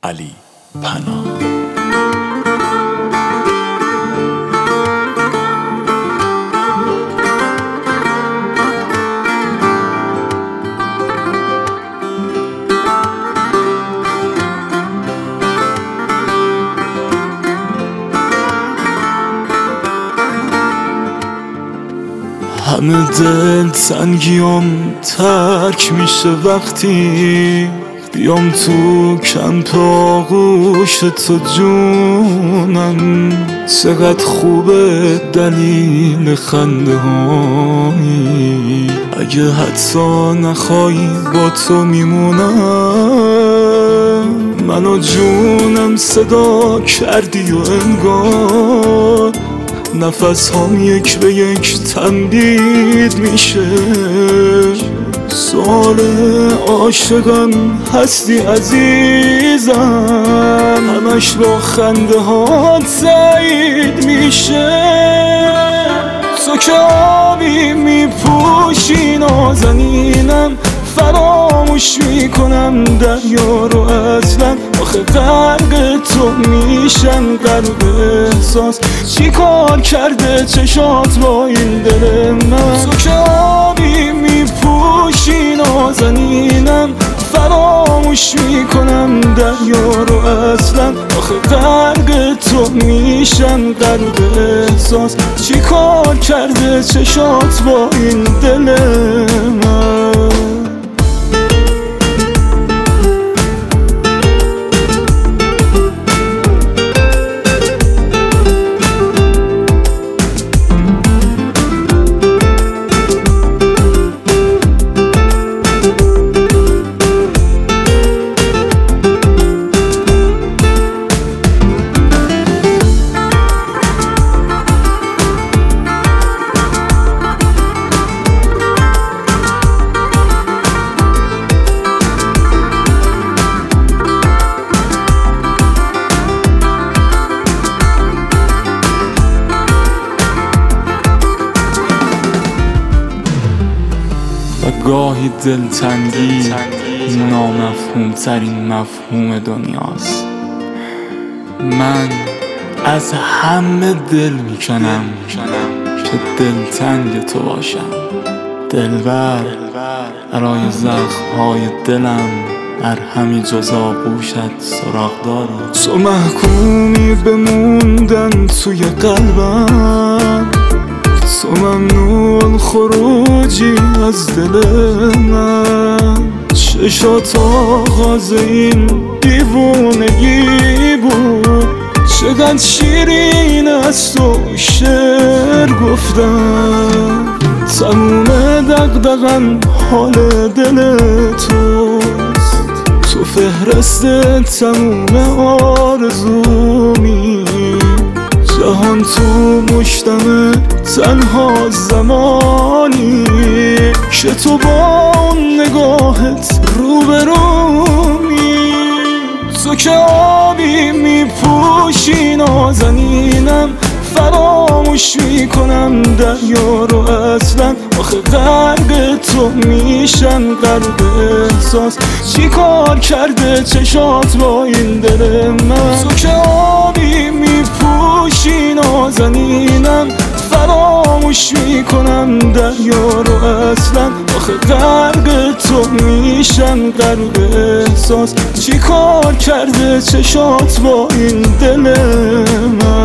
علی پناه. همه دل تنگیام ترک میشه وقتی بیام تو کمپ آغوش تو جونم. چقدر خوبه دلیل خنده هایی، اگه حتی نخوایی با تو میمونم. منو جونم صدا کردی و انگار نفس هم یک به یک تمدید میشه. سوال عاشقم هستی عزیزم، همش با خنده ها تایید میشه. تو که آبی میپوشی نازنینم، فراموش میکنم دریا رو اصلا. آخه غرق تو میشم غرق احساس، چی کار کرده چشات با این دل من؟ تو که آبی میپوشی نازنینم، فراموش میکنم دریا رو اصلا. آخه غرق تو میشم غرق احساس، چی کار کرده چشات با این دل من؟ و گاهی دلتنگی نامفهوم ترین مفهوم دنیاست. من از همه دل میکنم که دلتنگ تو باشم. دلبر برای زخم‌های دلم در همین جز آغوشت سراغ داری. تو محکومی بموندن توی قلبم، تو ممنون خروجی از دل من. چشات آغاز این دیوونگی بود، چقدر شیرین از تو شعر گفتم. تموم دغدغم حال دل توست، تو فهرست تموم آرزومی. جهان تو مشتمه تنها زمانی که تو با اون نگاهت روبرومی. تو که آبی میپوشی نازنینم، فراموش میکنم دریا رو اصلا. آخه غرق تو میشم غرق احساس، چی کار کرده چشات با این دل من؟ تو که آبی میپوشی نازنینم، فراموش میکنم دریا رو اصلا. آخه غرق تو میشم غرق احساس، چی کار کرده چشات با این دل من؟